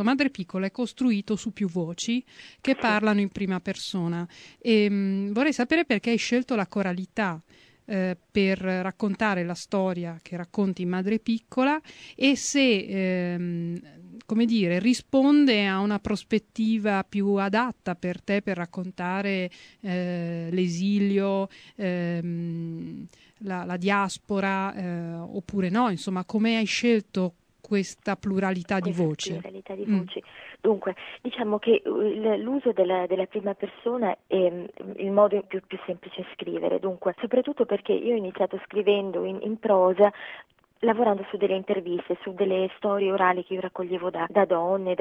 Madre Piccola è costruito su più voci che parlano in prima persona e vorrei sapere perché hai scelto la coralità per raccontare la storia che racconti in Madre Piccola e se, come dire, risponde a una prospettiva più adatta per te per raccontare l'esilio, la diaspora, oppure no, insomma, come hai scelto questa pluralità di Questa voce? pluralità di voci. Dunque, diciamo che l'uso della prima persona è il modo più semplice di scrivere, dunque, soprattutto perché io ho iniziato scrivendo in prosa, lavorando su delle interviste, su delle storie orali che io raccoglievo da donne,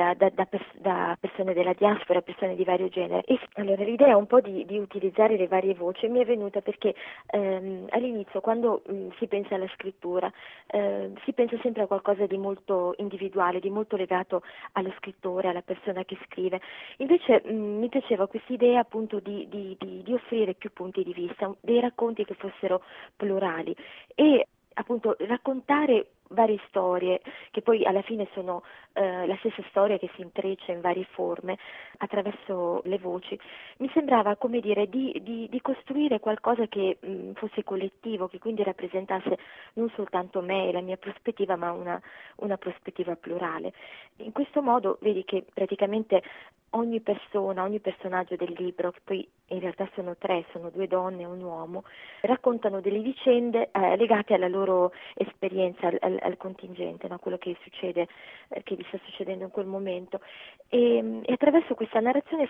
da persone della diaspora, persone di vario genere. E allora l'idea un po' di utilizzare le varie voci mi è venuta perché all'inizio, quando si pensa alla scrittura, si pensa sempre a qualcosa di molto individuale, di molto legato allo scrittore, alla persona che scrive. Invece mi piaceva questa idea appunto di offrire più punti di vista, dei racconti che fossero plurali e appunto raccontare varie storie che poi alla fine sono la stessa storia che si intreccia in varie forme attraverso le voci, mi sembrava come dire di costruire qualcosa che fosse collettivo, che quindi rappresentasse non soltanto me e la mia prospettiva ma una prospettiva plurale. In questo modo vedi che praticamente ogni persona, ogni personaggio del libro, che poi in realtà sono tre, sono due donne e un uomo, raccontano delle vicende legate alla loro esperienza, al contingente, no? Quello che succede, che gli sta succedendo in quel momento. E attraverso questa narrazione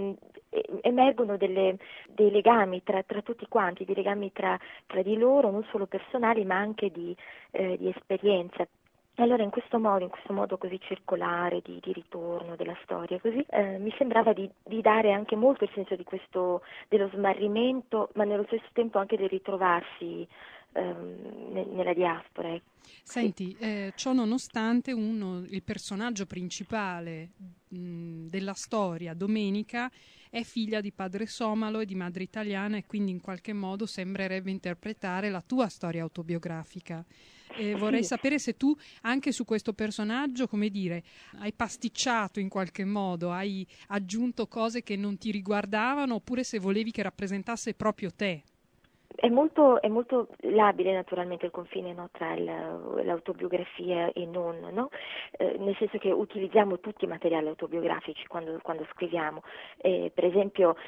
emergono dei legami tra tutti quanti, dei legami tra di loro, non solo personali ma anche di esperienza. E allora in questo modo così circolare di ritorno della storia, così mi sembrava di dare anche molto il senso di dello smarrimento, ma nello stesso tempo anche del ritrovarsi nella diaspora. Sì. Senti, ciò nonostante il personaggio principale della storia, Domenica, è figlia di padre somalo e di madre italiana e quindi in qualche modo sembrerebbe interpretare la tua storia autobiografica. Vorrei Sì. sapere se tu anche su questo personaggio, come dire, hai pasticciato in qualche modo, hai aggiunto cose che non ti riguardavano oppure se volevi che rappresentasse proprio te. È molto labile naturalmente il confine, no, tra l'autobiografia e non, no? Nel senso che utilizziamo tutti i materiali autobiografici quando scriviamo. Per esempio,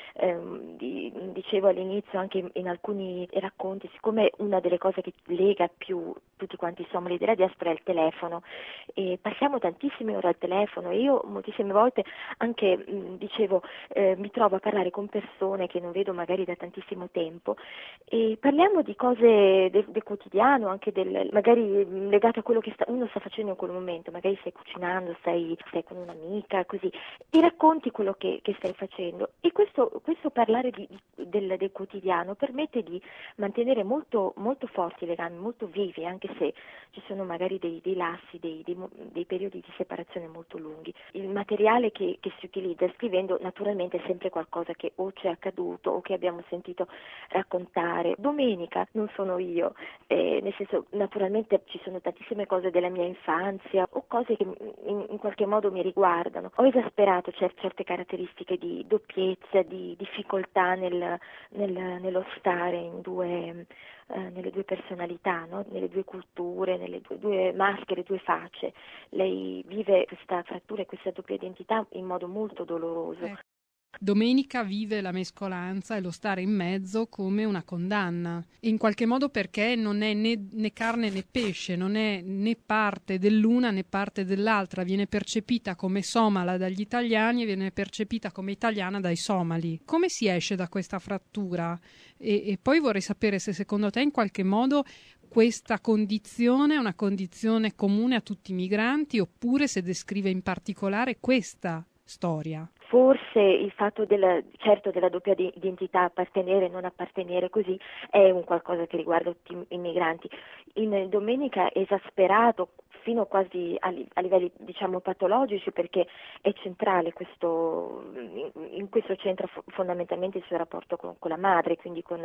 dicevo all'inizio anche in alcuni racconti, siccome una delle cose che lega più tutti quanti i somali della diaspora è il telefono, e passiamo tantissime ore al telefono e io moltissime volte anche dicevo mi trovo a parlare con persone che non vedo magari da tantissimo tempo e parliamo di cose del quotidiano, anche magari legato a quello che uno sta facendo in quel momento, magari stai cucinando, stai con un'amica, così, e racconti quello che stai facendo. E questo parlare del quotidiano permette di mantenere molto, molto forti i legami, molto vivi, anche se ci sono magari dei lassi, dei periodi di separazione molto lunghi. Il materiale che si utilizza scrivendo naturalmente è sempre qualcosa che o ci è accaduto o che abbiamo sentito raccontare. Domenica non sono io, nel senso naturalmente ci sono tantissime cose della mia infanzia o cose che in qualche modo mi riguardano. Ho esasperato certe caratteristiche di doppiezza, di difficoltà nello stare nelle due personalità, no? Nelle due culture, nelle due maschere, due facce. Lei vive questa frattura e questa doppia identità in modo molto doloroso. Domenica vive la mescolanza e lo stare in mezzo come una condanna, in qualche modo perché non è né carne né pesce, non è né parte dell'una né parte dell'altra, viene percepita come somala dagli italiani e viene percepita come italiana dai somali. Come si esce da questa frattura? E poi vorrei sapere se secondo te in qualche modo questa condizione è una condizione comune a tutti i migranti oppure se descrive in particolare questa storia. Forse il fatto della doppia identità, appartenere e non appartenere, così è un qualcosa che riguarda tutti i migranti. In Domenica esasperato fino quasi a livelli diciamo patologici, perché è centrale in questo c'entra fondamentalmente il suo rapporto con la madre, quindi con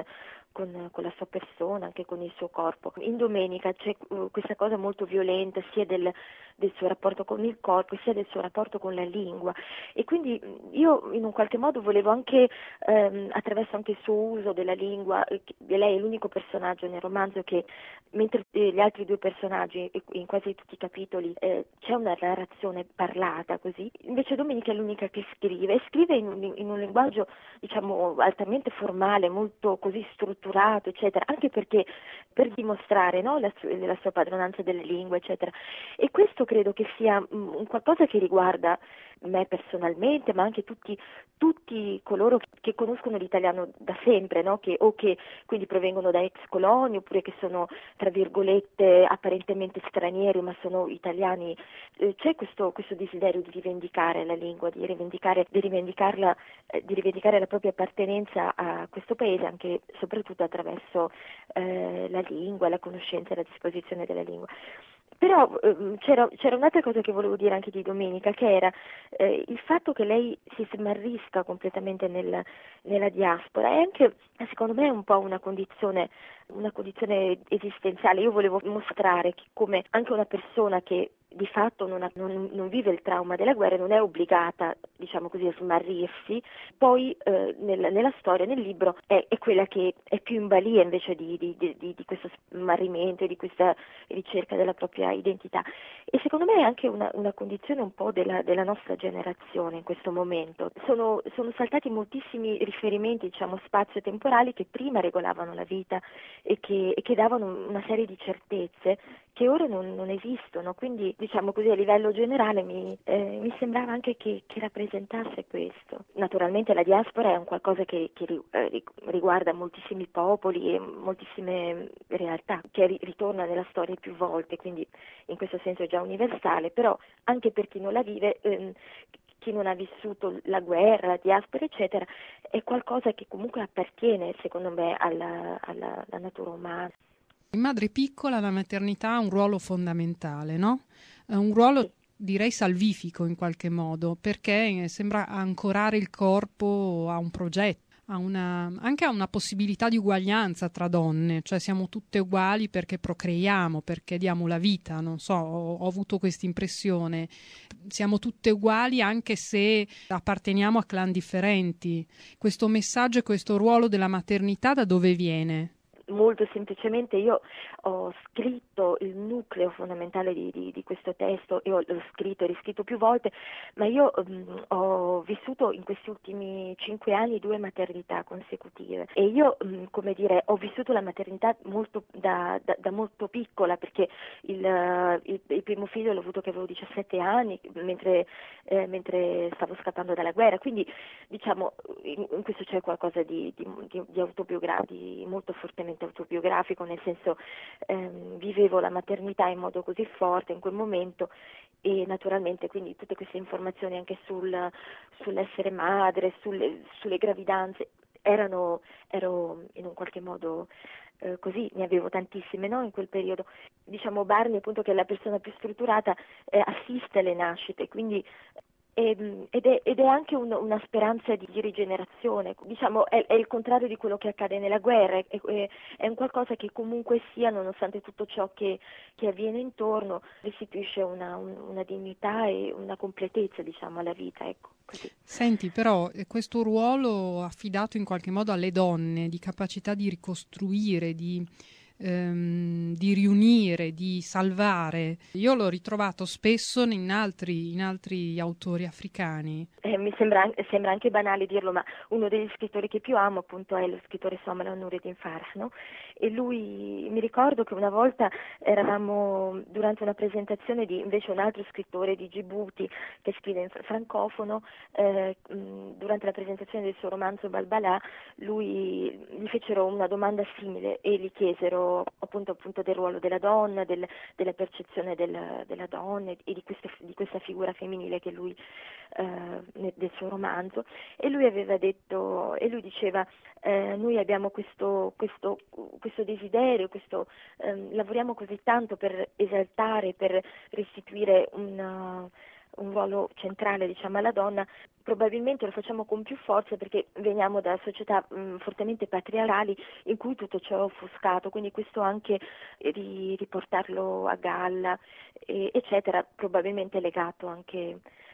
la sua persona, anche con il suo corpo. In Domenica c'è questa cosa molto violenta sia del suo rapporto con il corpo sia del suo rapporto con la lingua, e quindi io in un qualche modo volevo anche attraverso anche il suo uso della lingua, lei è l'unico personaggio nel romanzo che, mentre gli altri due personaggi in quasi tutti i capitoli c'è una narrazione parlata così, invece Domenica è l'unica che scrive, e scrive in un linguaggio diciamo altamente formale, molto così strutturato eccetera, anche perché per dimostrare, no, la sua padronanza delle lingue eccetera. E questo credo che sia un qualcosa che riguarda me personalmente, ma anche tutti coloro che conoscono l'italiano da sempre, no? O che quindi provengono da ex colonie, oppure che sono tra virgolette apparentemente stranieri ma sono italiani. C'è questo desiderio di rivendicare la lingua, di rivendicare la propria appartenenza a questo paese, anche soprattutto attraverso la lingua, la conoscenza e la disposizione della lingua. Però c'era un'altra cosa che volevo dire anche di Domenica, che era il fatto che lei si smarrisca completamente nella diaspora, è anche, secondo me, un po' una condizione esistenziale. Io volevo mostrare che come anche una persona che di fatto non vive il trauma della guerra, non è obbligata, diciamo così, a smarrirsi, poi nella storia, nel libro, è quella che è più in balia invece di questo smarrimento e di questa ricerca della propria identità. E secondo me è anche una condizione un po' della nostra generazione in questo momento. Sono saltati moltissimi riferimenti, diciamo, spazio-temporali che prima regolavano la vita e che davano una serie di certezze che ora non esistono, quindi diciamo così a livello generale mi sembrava anche che rappresentasse questo. Naturalmente la diaspora è un qualcosa che riguarda moltissimi popoli e moltissime realtà, che ritorna nella storia più volte, quindi in questo senso è già universale, però anche per chi non la vive, chi non ha vissuto la guerra, la diaspora eccetera, è qualcosa che comunque appartiene secondo me alla natura umana. In Madre piccola la maternità ha un ruolo fondamentale, no? È un ruolo, direi, salvifico in qualche modo, perché sembra ancorare il corpo a un progetto, anche a una possibilità di uguaglianza tra donne, cioè siamo tutte uguali perché procreiamo, perché diamo la vita, non so, ho avuto questa impressione. Siamo tutte uguali anche se apparteniamo a clan differenti. Questo messaggio e questo ruolo della maternità da dove viene? Molto semplicemente io ho scritto il nucleo fondamentale di questo testo, e l'ho scritto e riscritto più volte, ma io ho vissuto in questi ultimi 5 anni 2 maternità consecutive, e io come dire ho vissuto la maternità molto da molto piccola, perché il primo figlio l'ho avuto che avevo 17 anni mentre stavo scappando dalla guerra, quindi diciamo in questo c'è qualcosa di molto fortemente autobiografico, nel senso vivevo la maternità in modo così forte in quel momento, e naturalmente quindi tutte queste informazioni anche sull'essere madre, sulle gravidanze ero in un qualche modo così, ne avevo tantissime, no, in quel periodo. Diciamo Barney, appunto, che è la persona più strutturata, assiste alle nascite, quindi ed è anche una speranza di rigenerazione, diciamo è il contrario di quello che accade nella guerra, è un qualcosa che comunque sia, nonostante tutto ciò che avviene intorno, restituisce una dignità e una completezza, diciamo, alla vita, ecco, così. Senti, però questo ruolo affidato in qualche modo alle donne, di capacità di ricostruire, di riunire, di salvare, io l'ho ritrovato spesso in altri autori africani. Mi sembra anche banale dirlo, ma uno degli scrittori che più amo appunto è lo scrittore somalo Nureddin Farah, no? E lui, mi ricordo che una volta eravamo durante una presentazione di invece un altro scrittore di Djibouti che scrive in francofono, durante la presentazione del suo romanzo Balbalà, gli fecero una domanda simile e gli chiesero appunto del ruolo della donna, della percezione della donna e di questa figura femminile che lui del suo romanzo. E lui aveva detto, e lui diceva, noi abbiamo questo desiderio, lavoriamo così tanto per esaltare, per restituire un ruolo centrale, diciamo, alla donna. Probabilmente lo facciamo con più forza perché veniamo da società fortemente patriarcali in cui tutto ciò è offuscato, quindi questo anche riportarlo a galla, eccetera, probabilmente è legato anche